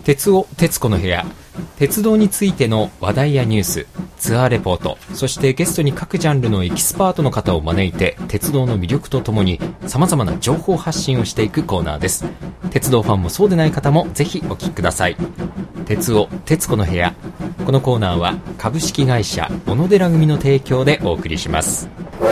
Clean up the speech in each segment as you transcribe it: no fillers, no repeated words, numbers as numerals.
鉄尾鉄子の部屋、鉄道についての話題やニュース、ツアーレポート、そしてゲストに各ジャンルのエキスパートの方を招いて鉄道の魅力とともに様々な情報発信をしていくコーナーです。鉄道ファンもそうでない方もぜひお聞きください。鉄尾鉄子の部屋、このコーナーは株式会社小野寺組の提供でお送りします。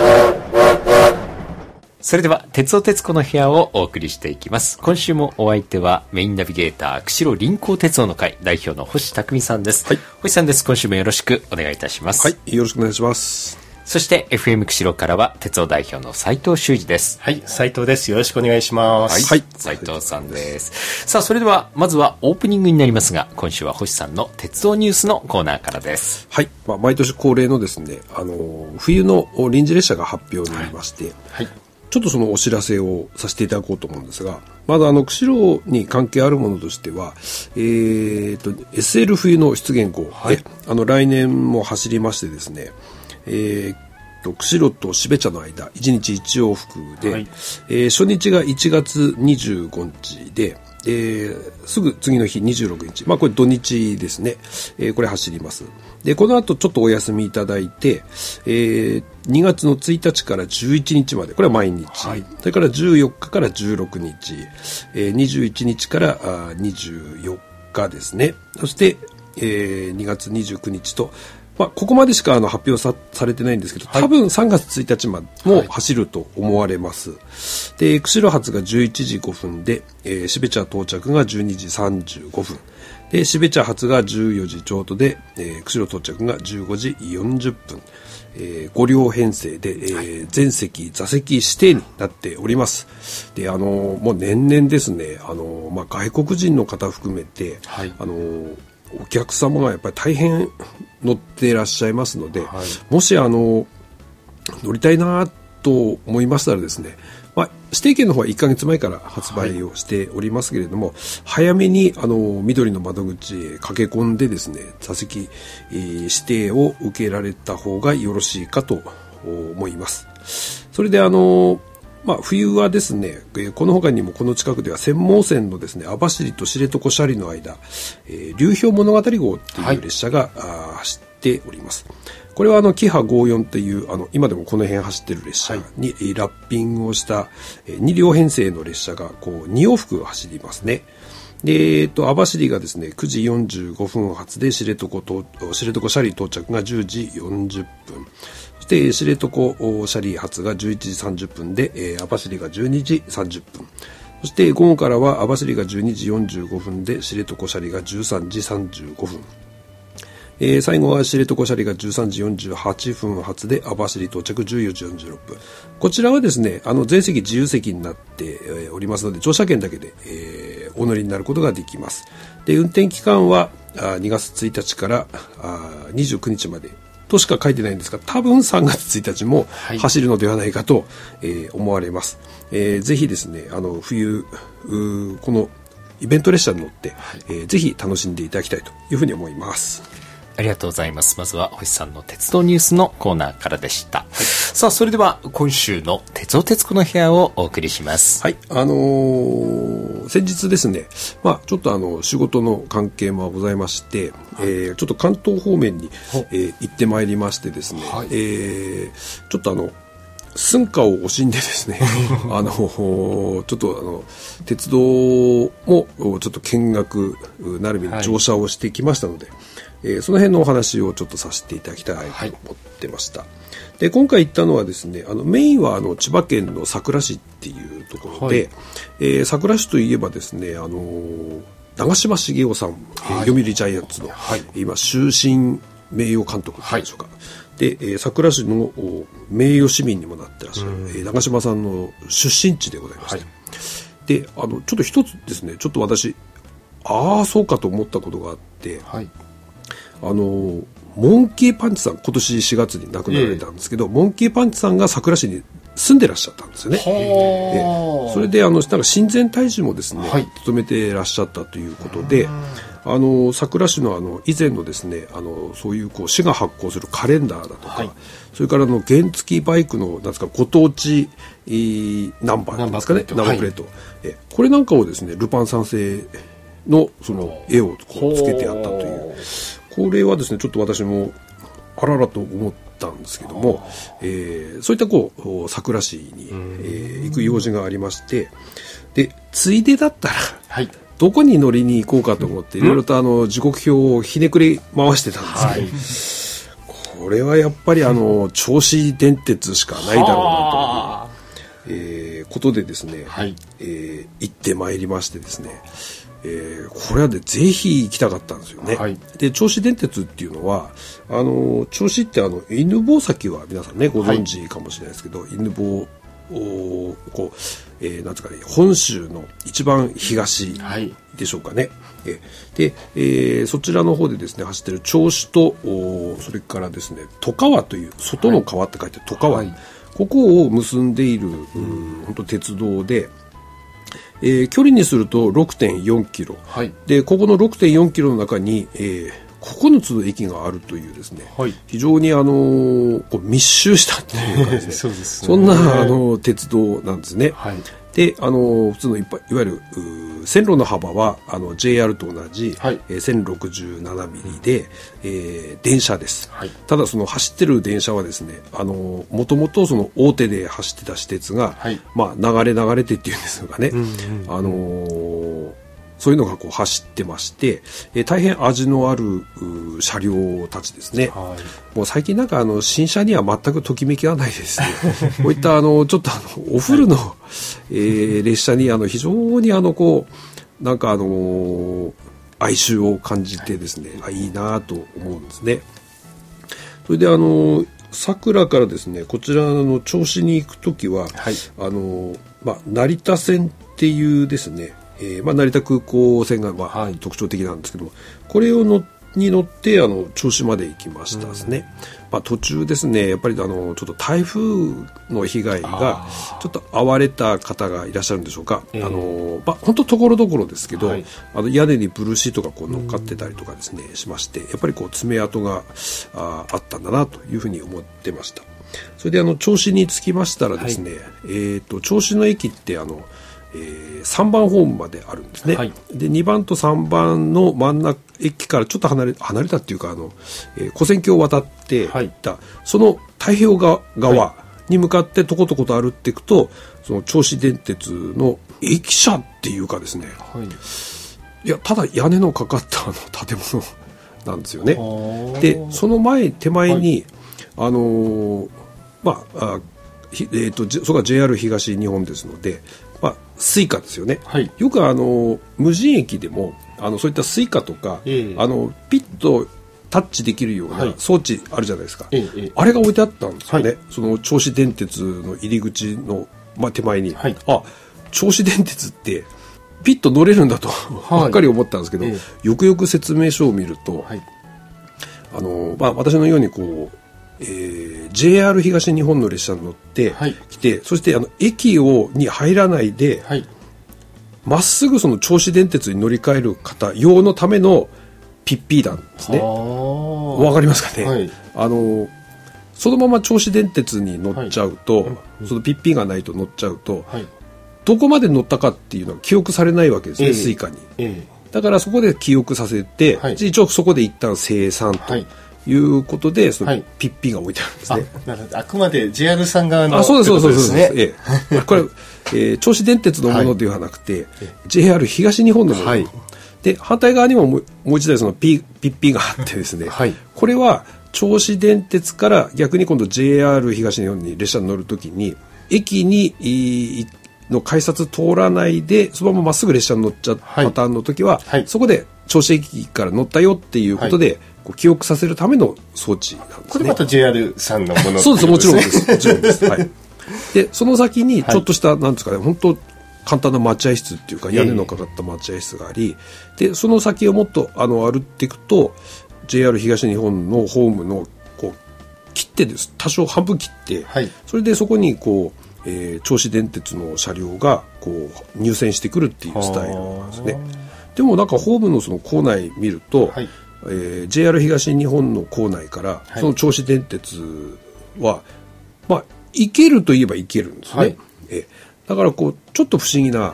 それでは鉄尾鉄子の部屋をお送りしていきます。今週もお相手はメインナビゲーター釧路臨港鉄道の会代表の星匠さんです。はい、星さんです。今週もよろしくお願いいたします。 はい、よろしくお願いします。 そして FM 釧路からは鉄道代表の斉藤修二です。 はい、斉藤です。よろしくお願いします。 はい、斉藤さんです。さあ、それではまずはオープニングになりますが、今週は星さんの鉄道ニュースのコーナーからです。 はい、毎年恒例のですね、冬の臨時列車が発表になりまして、はい、ちょっとそのお知らせをさせていただこうと思うんですが、まだ釧路に関係あるものとしては、SL 冬の出現号で、はい、来年も走りましてですね、釧路と標茶の間1日1往復で、はい、初日が1月25日で、すぐ次の日26日、これ土日ですね、これ走ります。でこの後ちょっとお休みいただいて、2月の1日から11日まで、これは毎日、はい、それから14日から16日、21日から24日ですね。そして、2月29日と、ここまでしか発表 されてないんですけど、多分3月1日までも走ると思われます。はい、で釧路発が11時5分で、標茶到着が12時35分で、標茶発が14時ちょうどで、釧路到着が15時40分、5両編成で、全席座席指定になっております。でもう年々ですね、外国人の方含めて、はい、お客様がやっぱり大変乗っていらっしゃいますので、はい、もし乗りたいなと思いましたらですね、指定券の方は1ヶ月前から発売をしておりますけれども、はい、早めに緑の窓口へ駆け込んでですね、座席、指定を受けられた方がよろしいかと思います。それで冬はですね、この他にもこの近くでは専門線のですね、網走と知床斜里の間、流氷物語号っていう列車が、走っております。これはキハ54っていう今でもこの辺走ってる列車に、ラッピングをした2両編成の列車がこう2往復走りますね。で、網走がですね、9時45分発で知床斜里到着が10時40分。そして知床斜里発が11時30分で、網走が12時30分。そして午後からは網走が12時45分で知床斜里が13時35分。最後は知床斜里が13時48分発で網走到着14時46分。こちらはですね、全席自由席になっておりますので、乗車券だけで、お乗りになることができます。で、運転期間は2月1日から29日までとしか書いてないんですが、多分3月1日も走るのではないかと、思われます。ぜひですね、冬このイベント列車に乗って、ぜひ楽しんでいただきたいというふうに思います。 ありがとうございます。まずは星さんの鉄道ニュースのコーナーからでした。はい、さあ、それでは今週の鉄尾鉄子の部屋をお送りします。 はい、先日ですね、ちょっと仕事の関係もございまして、ちょっと関東方面に、行ってまいりましてですね、はい、ちょっと寸暇を惜しんでですねちょっと鉄道もちょっと見学なるべく乗車をしてきましたので、その辺のお話をちょっとさせていただきたいと思ってました。はい、で今回行ったのはですね、メインは千葉県の佐倉市っていうところで、佐倉市といえばですね、長嶋茂雄さん、読売ジャイアンツの、今終身名誉監督っていうんでしょうか。で、佐倉市の名誉市民にもなってらっしゃる、長嶋さんの出身地でございまして、でちょっと一つですね、ちょっと私そうかと思ったことがあって、モンキーパンチさん、今年4月に亡くなられたんですけど、モンキーパンチさんが佐倉市に住んでらっしゃったんですよね。それでなんか親善大使もですね、務めてらっしゃったということで、佐倉市の以前のですね、そういう市が発行するカレンダーだとか、それから原付バイクのなんですか、ご当地ナンバーですかね、ナンバープレート、これなんかをですね、ルパン三世のその絵をこうつけてあったという、これはですねちょっと私もあららと思ったんですけども、そういったこう佐倉市に、行く用事がありまして、でついでだったら、はい、どこに乗りに行こうかと思っていろいろと時刻表をひねくり回してたんですけど、これはやっぱり銚子電鉄しかないだろうなという、ことでですね、はい、行ってまいりましてですね、これはでぜひ行きたかったんですよね。はい、で銚子電鉄っていうのは銚子って犬吠埼は皆さんねご存知かもしれないですけど、はい、犬吠こう、なんですかね、本州の一番東でしょうかね。はい、で、そちらの方でですね走ってる銚子とそれからですね外川という外の川って書いて外川、はい、ここを結んでいる本当鉄道で。距離にすると 6.4 キロ、はい、でここの 6.4 キロの中に、9つの駅があるというですね、はい、非常にこう密集したっていうかですねそうですね、そんな鉄道なんですね。はい、で普通のいわゆる線路の幅はJR と同じ、はい、1067ミリで、電車です。はい、ただその走ってる電車はですねもともとその大手で走ってた私鉄が、はい、まあ、流れてっていうんですかね、そういうのがこう走ってまして、大変味のある車両たちですね。はい、もう最近なんか新車には全くときめきがないですね。こういったちょっとお古の、はい、列車に非常にこうなんか哀愁を感じてですね、はい、いいなと思うんですね。それで佐倉からですねこちらの銚子に行くときは、はい、まあ、成田線っていうですねまあ、成田空港線が、まあはい、特徴的なんですけども、これに乗って銚子まで行きましたですね。まあ、途中ですねやっぱりちょっと台風の被害がちょっと遭われた方がいらっしゃるんでしょうか。まあ、本当ところどころですけど、はい、屋根にブルーシートがこう乗っかってたりとかですねしまして、やっぱりこう爪痕があったんだなというふうに思ってました。それで銚子に着きましたらですね、はい、銚子の駅って3番ホームまであるんですね。はい、で2番と3番の真ん中駅からちょっと離れたっていうか跨線橋を渡っていった、はい、その太平洋側に向かってとことこと歩っていくとその銚子電鉄の駅舎っていうかですね、はい、いやただ屋根のかかった建物なんですよね。でその手前に、はい、まあそこは JR 東日本ですので、まあ、スイカですよね。はい、よく無人駅でもそういったスイカとか、ピッとタッチできるような装置あるじゃないですか。あれが置いてあったんですよね。はい、その銚子電鉄の入り口の、まあ、手前に、はい、銚子電鉄ってピッと乗れるんだとばっかり思ったんですけど、よくよく説明書を見ると、はい、まあ、私のようにこうJR 東日本の列車に乗ってきて、はい、そして駅に入らないで、はい、まっすぐその銚子電鉄に乗り換える方用のためのピッピーなんですね。わかりますかね。はい、そのまま銚子電鉄に乗っちゃうと、はい、そのピッピーがないと乗っちゃうと、はい、どこまで乗ったかっていうのは記憶されないわけですね、スイカに。だからそこで記憶させて、はい、一応そこで一旦生産と。いうことでそのピッピが置いてあるんですね。 なるほど。あくまで JR さん側のそうですね。これ銚子電鉄のものではなくて、JR 東日本のもの、はい、で反対側にももう一台そのピッピがあってですね、はい、これは銚子電鉄から逆に今度 JR 東日本に列車に乗るときに駅にの改札通らないでそのまままっすぐ列車に乗っちゃったパターンの時は、はい、そこで銚子駅から乗ったよっていうことで、はい、こう記憶させるための装置なんですね。 これまた JR さんのものそうです、もちろんです。もちろんです。はい。で、その先にちょっとした、はい、なんですかね、本当簡単な待合室っていうか屋根のかかった待合室があり、で、その先をもっと歩っていくと JR 東日本のホームのこう切ってです。多少半分切って、はい、それでそこにこう銚子電鉄の車両がこう入線してくるっていうスタイルなんですね。でもなんかホームのその構内見ると、はい、JR 東日本の構内から、はい、その銚子電鉄はまあ行けるといえば行けるんですね。はい、だからこうちょっと不思議な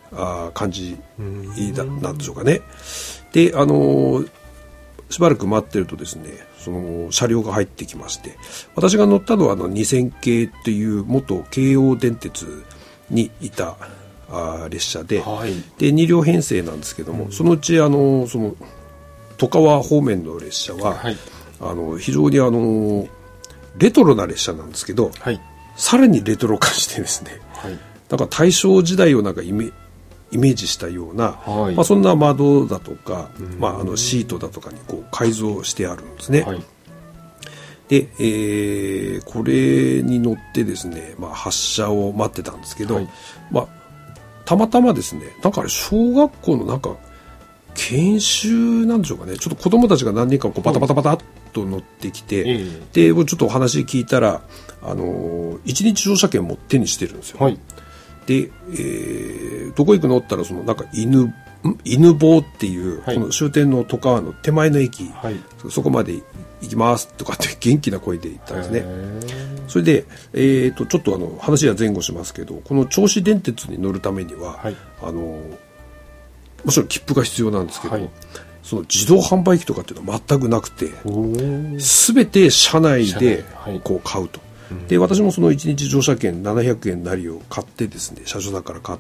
感じなんでしょうかね。で、しばらく待ってるとですね、その車両が入ってきまして、私が乗ったのは2000系っていう元京王電鉄にいた列車で、はい、で2両編成なんですけども、そのうちその外川方面の列車は、はい、非常にレトロな列車なんですけど、はい、さらにレトロ化してですね、はい、なんか大正時代をなんかイメージしたような、はい、そんな窓だとか、シートだとかにこう改造してあるんですね。はい、で、これに乗ってですね、発車を待ってたんですけど、はい、たまたまですね、なんか小学校のなんか研修なんでしょうかね、ちょっと子供たちが何人かこうバタバタバタっと乗ってきて、でちょっとお話聞いたら一日乗車券も手にしてるんですよ。はい、で、どこ行くのって言ったら、そのなんか犬坊っていう、はい、この終点の外川の手前の駅、はい、そこまで行きますとかって元気な声で言ったんですね。それで、ちょっと話は前後しますけど、この銚子電鉄に乗るためには、はい、もちろん切符が必要なんですけど、はい、その自動販売機とかっていうのは全くなくて、全て車内でこう買うと。で、私もその1日乗車券700円なりを買ってですね、車掌さんから買って、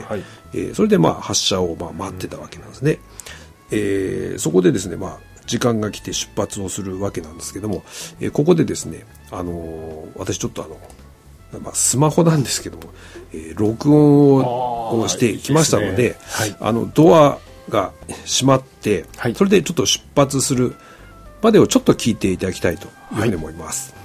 はい、それで発車を待ってたわけなんですね。そこでですね、時間が来て出発をするわけなんですけども、ここでですね、私ちょっとスマホなんですけども、録音をしてきましたので、はい、ドアが閉まって、はい、それでちょっと出発するまでをちょっと聞いていただきたいというふうに思います。はい。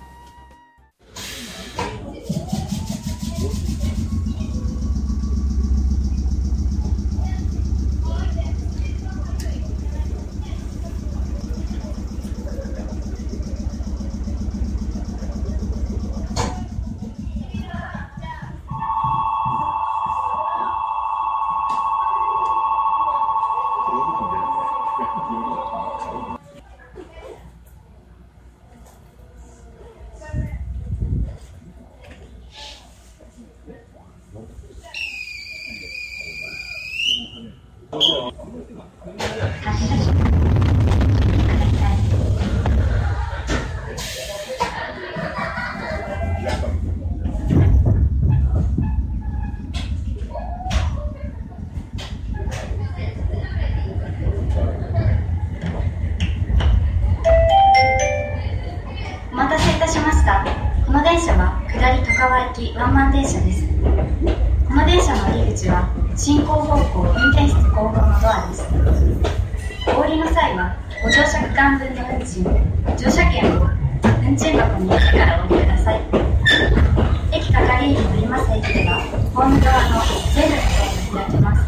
ワンマン電車です。この電車の入り口は進行方向運転室後方のドアです。お降りの際はご乗車区間分の運賃、乗車券を運賃箱に駅からお降りください。駅係員の降ります駅ではホーム側の全部のドアが開きます。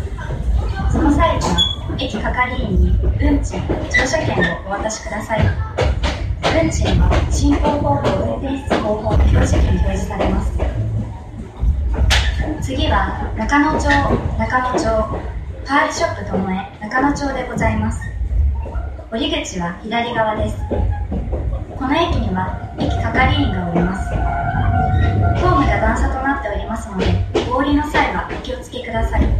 その際には駅係員に運賃、乗車券をお渡しください。運賃は進行方向運転室後方の表示器に表示されます。次は中野町パールショップともえ中野町でございます。降り口は左側です。この駅には駅係員がおります。ホームが段差となっておりますので、お降りの際はお気をつけください。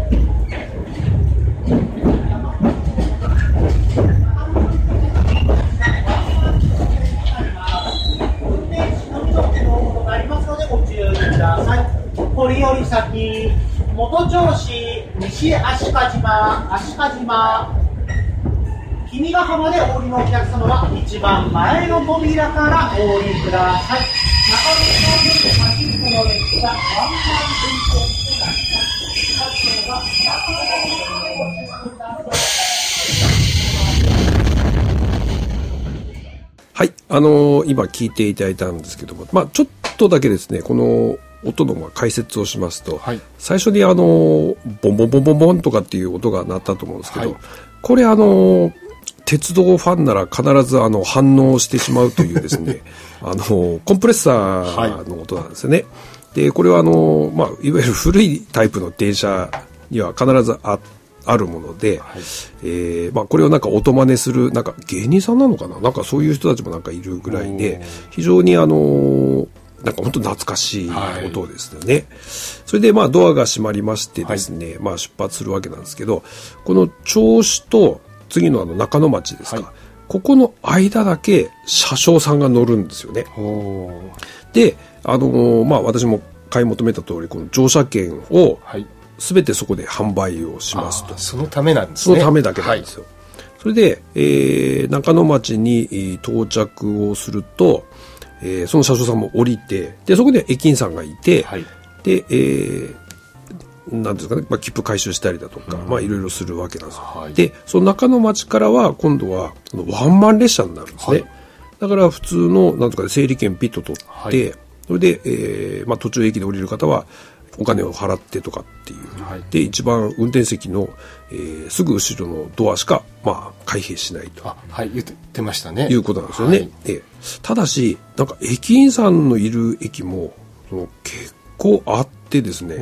堀より先、元銚子、西足利島、君ヶ浜でお降りのお客様は一番前の扉からお降りください。中野町で先っぽの列車、ワンマン運行してなります。各名は中野町でお降りください。 はい、今聞いていただいたんですけども、ちょっとだけですね、この音の解説をしますと、はい、最初にボンボンボンボンボンとかっていう音が鳴ったと思うんですけど、はい、これ鉄道ファンなら必ず反応してしまうというですねコンプレッサーの音なんですよね。はい、でこれはいわゆる古いタイプの電車には必ずあるもので、はい、これをなんか音真似するなんか芸人さんなのかな、なんかそういう人たちもなんかいるぐらいで、非常になんか本当懐かしい音ですよね。それでまあドアが閉まりましてですね、まあ出発するわけなんですけど、この銚子と次の中野町ですか、ここの間だけ車掌さんが乗るんですよね。で、まあ私も買い求めた通り、この乗車券を全てそこで販売をしますと。 そのためなんですね。 そのためだけなんですよ。それで、中野町に到着をすると、その車掌さんも降りて、で、そこで駅員さんがいて、で、なんですかね、まあ、切符回収したりだとか、まあ、いろいろするわけなんですよ。で、その中野町からは、今度は、ワンマン列車になるんですね。だから、普通の、なんですかね、整理券ピッと取って、それで、まあ、途中駅で降りる方は、お金を払ってとかっていう。で、一番運転席の、すぐ後ろのドアしか、まあ、開閉しないと。 言ってましたね。 いうことなんですよね。ただし、なんか駅員さんのいる駅も、結構あってですね、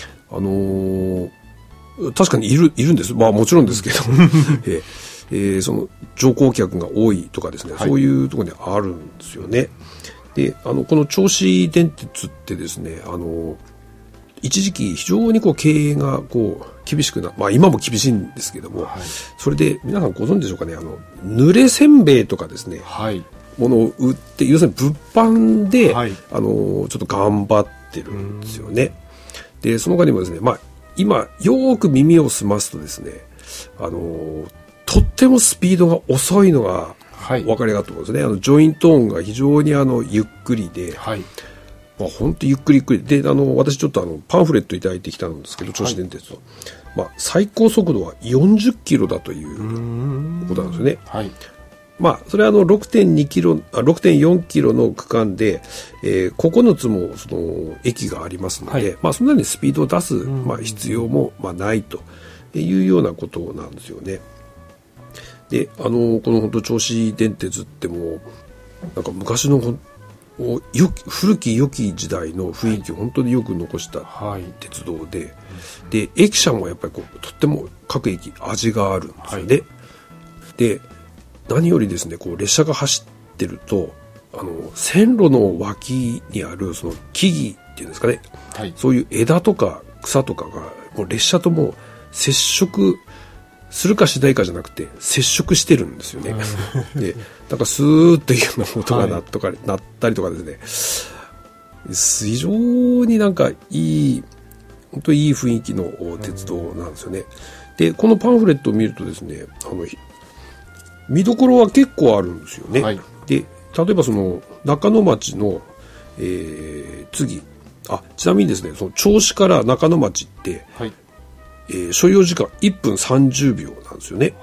確かにいるんです。まあもちろんですけど、その乗降客が多いとかですね、そういうところにあるんですよね。で、この銚子電鉄ってですね、一時期非常にこう経営がこう厳しくまあ今も厳しいんですけども、それで皆さんご存知でしょうかね、濡れせんべいとかですね、ものを売って、要するに物販で、ちょっと頑張ってるんですよね。で、その他にもですね、まあ今よーく耳を澄ますとですね、とってもスピードが遅いのがお分かりだと思うんですね。ジョイント音が非常にゆっくりで、まあ、本当ゆっくりゆっくりで、私ちょっとパンフレットいただいてきたんですけど、銚子電鉄の、まあ、最高速度は40キロだということなんですよね。まあ、それは6.2 キロ、6.4 キロの区間で、9つもその駅がありますので、まあ、そんなにスピードを出す、まあ、必要も、まあ、ないというようなことなんですよね。で、この本当銚子電鉄ってもう、なんか昔の古き良き時代の雰囲気を本当によく残した鉄道で、で、駅舎もやっぱりこう、とっても各駅味があるんですよね。で、何よりですね、こう、列車が走ってると、線路の脇にあるその木々っていうんですかね、そういう枝とか草とかが、もう列車ともう接触するかしないかじゃなくて接触してるんですよね。で、なんかスーッというような音が鳴ったりとかですね、非常になんか本当にいい雰囲気の鉄道なんですよね。で、このパンフレットを見るとですね、見どころは結構あるんですよね。で、例えばその中野町の、次、ちなみにですね、その銚子から中野町って、所要時間1分30秒なんですよね。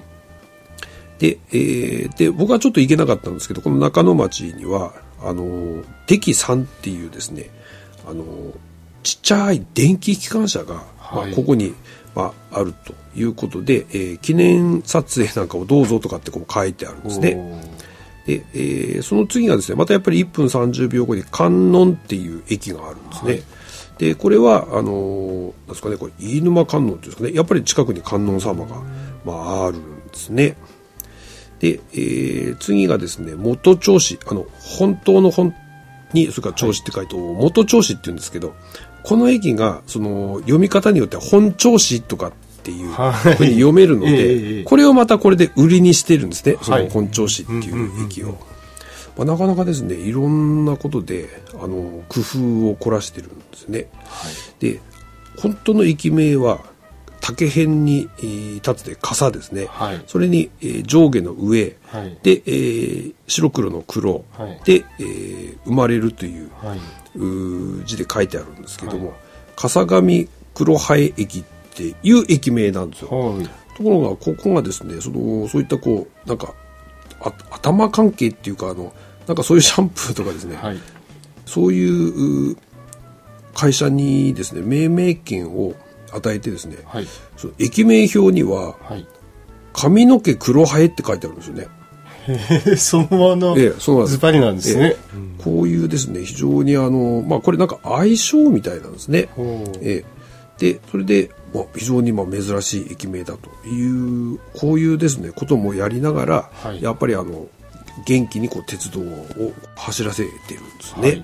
で、僕はちょっと行けなかったんですけど、この中野町には、デキ3っていうですね、ちっちゃい電気機関車が、まあ、ここに、まあ、あるということで、記念撮影なんかをどうぞとかってこう書いてあるんですね。で、その次がですね、またやっぱり1分30秒後に観音っていう駅があるんですね。で、これは、なんですかね、これ、飯沼観音っていうんですかね、やっぱり近くに観音様が、まあ、あるんですね。で、次がですね、元銚子、本当の本に、それから銚子って書いて、元銚子って言うんですけど、この駅が、その、読み方によっては本銚子とかっていうふうに読めるので、これをまたこれで売りにしてるんですね、その本銚子っていう駅を。まあ、なかなかですね、いろんなことで工夫を凝らしてるんですね。で、本当の駅名は竹辺に立つで傘ですね。それに上下の上で白黒の黒で生まれるという字で書いてあるんですけども、笠上黒生駅っていう駅名なんですよ。ところがここがですね、そういったこうなんか頭関係っていうかなんかそういうシャンプーとかですね、そういう会社にですね命名権を与えてですね、その駅名表には、髪の毛黒生えって書いてあるんですよね。 そのままズバリなんですね。 こういうですね非常にまあこれなんか相性みたいなんですね。でそれで、まあ、非常にまあ珍しい駅名だというこういうですねこともやりながら、やっぱり元気にこう鉄道を走らせてるんですね。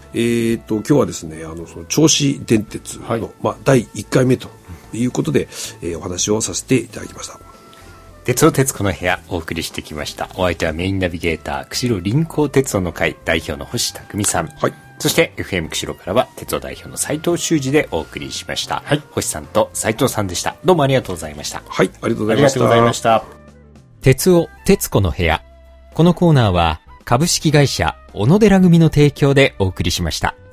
今日はですね、その銚子電鉄の、第1回目ということで、お話をさせていただきました。 鉄道鉄子の部屋お送りしてきました。お相手はメインナビゲーター釧路臨港鉄道の会代表の星匠さん、はい、そして FM 釧路からは鉄道代表の斉藤修二でお送りしました、はい、星さんと斉藤さんでした。どうもありがとうございました。 はい、ありがとうございました。ありがとうございました。 鉄道鉄子の部屋、このコーナーは株式会社小野寺組の提供でお送りしました。